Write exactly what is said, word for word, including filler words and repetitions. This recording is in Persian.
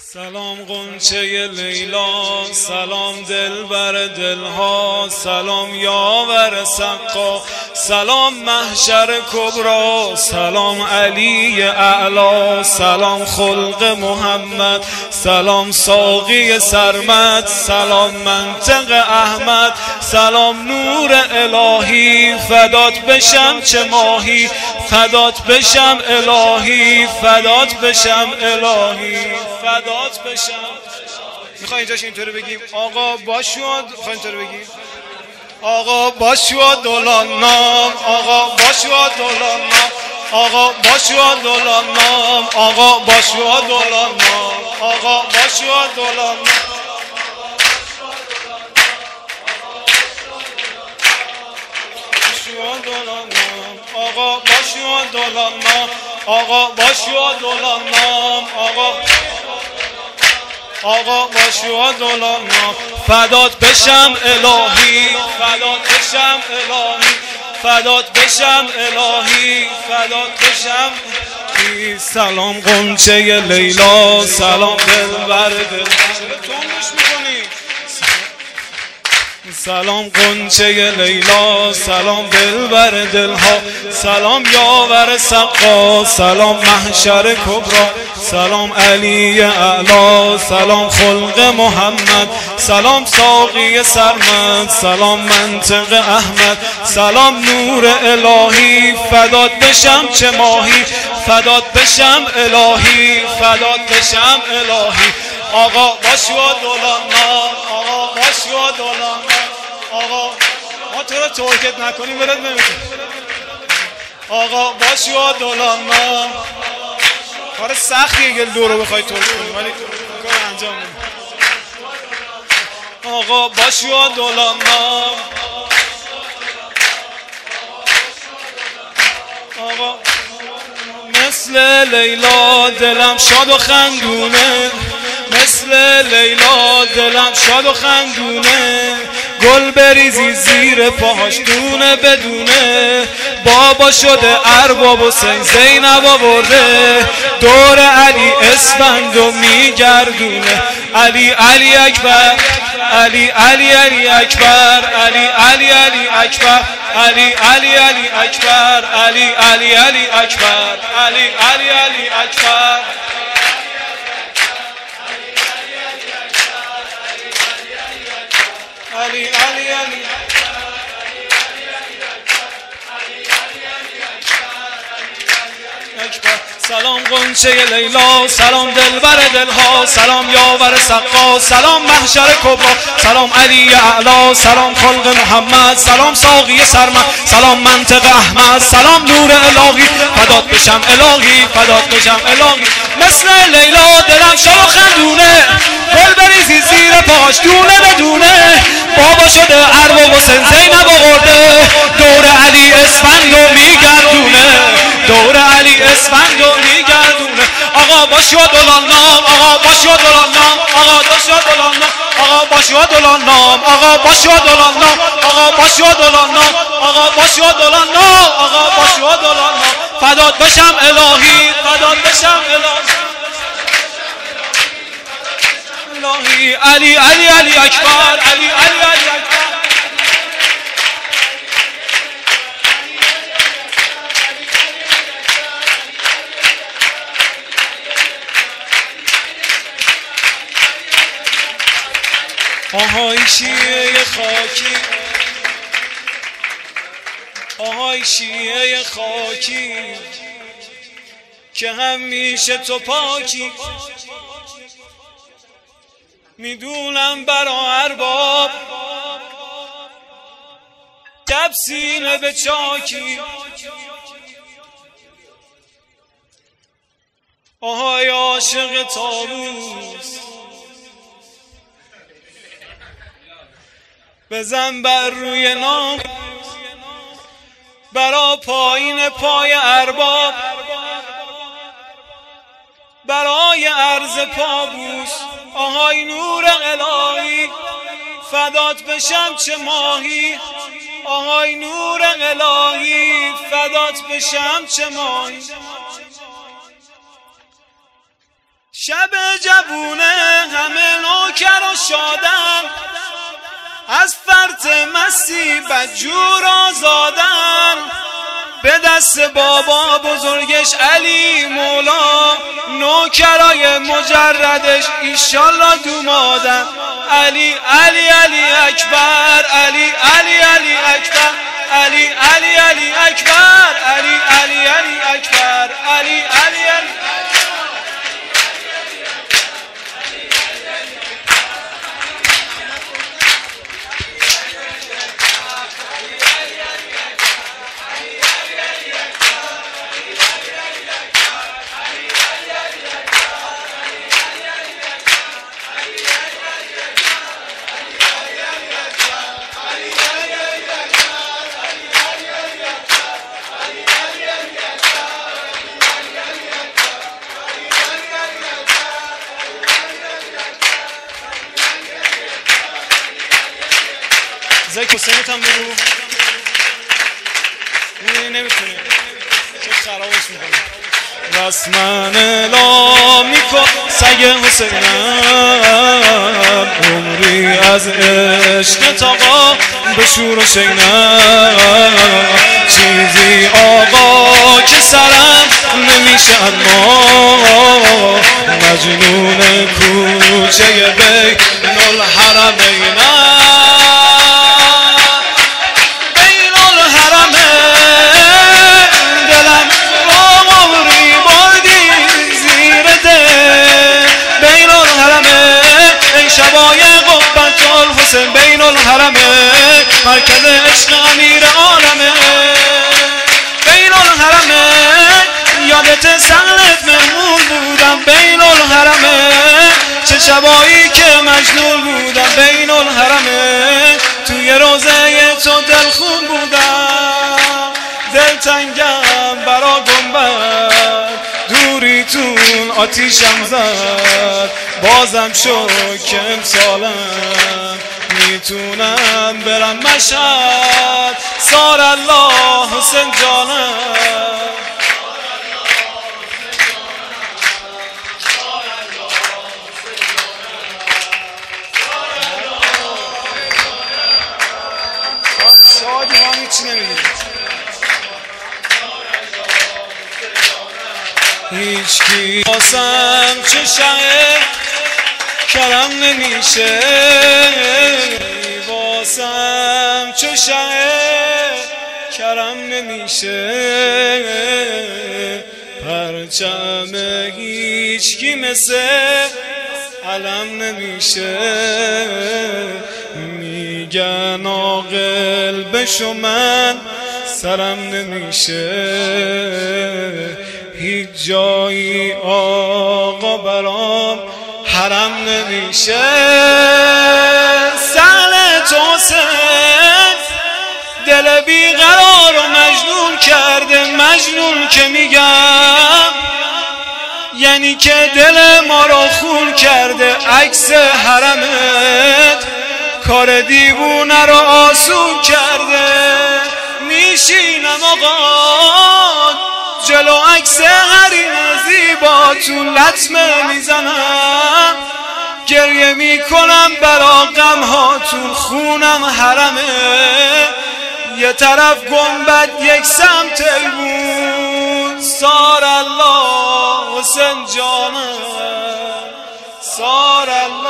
سلام غنچه لیلا، سلام دلبر دلها، سلام یاور سقا، سلام محشر کبرا، سلام علی اعلا، سلام خلق محمد، سلام ساقی سرمد، سلام منطق احمد، سلام نور الهی، فدات بشم چه ماهی، فدات بشم الهی، فدات بشم الهی، فدات بشم. میخوای اینجاش اینطوری بگیم آقا باشود، میخوای اینطوری بگیم آقا باشود دولان نام، آقا باشود دولان نام، آقا باشود دولان نام، آقا باشود دولان نام، آقا باشود دولان نام، آقا باشود دولان نام، آقا باشود دولان نام، آقا آقا باشود دولان نام، فدات بشم الهی، فدات بشم الهی، فدات بشم الهی، فدات بشم. سلام غنچه لیلا، سلام دلبر دل. چرا تندش میکنی؟ سلام غنچه لیلا، سلام دلبر دلها، سلام یاور سقا، سلام محشر کبرا، سلام علی اعلا، سلام خلق محمد، سلام ساقی سرمد، سلام منطق احمد، سلام نور الهی، فدات بشم چه ماهی، فدات بشم الهی، فدات بشم الهی. آقا باشود دولان نام، آقا باشود دولان نام، آقا ما تو رو توکت نکنیم برد نمیتونیم. آقا باشود دولان نام، کار سختیه گل دو رو بخوای توکت کنیم ولی کار انجام نمیم. آقا باشود دولان نام، آقا مثل لیلا دلم شاد و خندونه، مثل لیلا دلم شاد و خندونه، گل بریزی زیر پاهاش دونه بدونه، بابا شده ارباب حسین زینب آورده، دور علی اسفند و میگردونه، علی علی اکبر، علی علی علی اکبر، علی علی علی اکبر، علی علی علی اکبر، علی علی علی اکبر، علی علی علی اکبر. علی علی علی اکبر. سلام غنچه لیلا، سلام دلبر دلها، سلام یاور سقا، سلام محشر کبرا، سلام علی اعلا، سلام خلق محمد، سلام ساقی سرمد، سلام منطق احمد، سلام نور الهی، فدات بشم الهی، فدات بشم الهی. مثل لیلا دلم شاد و خندونه، گل بریزی زیر پاش دونه بدونه، بابا شده ارباب حسین زینب آورده، دور علی اسفند و میگردونه، دور علی اسفند و میگردونه. آقا باشود دولان نام، آقا باشود دولان نام، آقا باشود دولان نام، آقا باشود دولان نام، آقا باشود دولان نام، آقا باشود دولان نام، آقا باشود دولان نام، آقا باشود دولان نام، فدات بشم الهی، فدات بشم الهی، الهی. علی علی علی اکبر، علی علی علی اکبر. آهای شیعه خاکی، آهای شیعه خاکی که همیشه تو پاکی، میدونم برا ارباب کب سینه به چاکی، آهای عاشق طاووس بزن بر روی نام، برا پایین پای ارباب، برای عرض پابوس، آهای نور الهی، فدات بشم چه ماهی، آهای نور الهی، فدات بشم چه ماهی. شب جوونه همه نوکر و شادن، از فرط مستی بدجور آزادن. به دست بابا بزرگش علی مولا، نوکرای مجردش ایشالله دومادن. علی علی علی اکبر، علی علی علی اکبر، علی علی علی اکبر، علی علی علی اکبر، علی علی علی زک حسینت هم بگو. نمیتونه چون خرابش میکنه. رسمن اعلام میکن سگ حسینم، عمری از عشق تاقا به شور و شینم. چیزی آقا که سرم نمیشه اما، مجنون کوچه بین الحرمینم. بین الحرمه مرکز عشق امیر عالمه. بین الحرمه یادت سنت مهمون بودم. بین الحرمه چه شبایی که مجنون بودم. بین الحرمه توی روزه تو دلخون بودم. دلتنگم برا گنبد دوریتون آتیشم زد. بازم شد که امسالم میتونم برم مشهد. سار الله حسین جانم. شادی ما هیچی نمیدیم. هیچکی باسم چه شه کرم نمیشه. باسم چه شه کرم نمیشه. پرچم هیچکی مثل علم نمیشه. میگن عاقل بشو من سرم نمیشه. هیچ جایی آقا برام حرم نمیشه. سهل توسن دل بیقرار و مجنون کرده. مجنون که میگم یعنی که دل ما رو خون کرده. عکس حرمت کار دیوونه رو آسون کرده. میشینم آقا جلو عکس حریم زیبا تو لطمه میزنم. گریه میکنم برا غم هاتون. خونم حرمه یه طرف گنبد یک سمت بود. سار الله حسین جانم. سار الله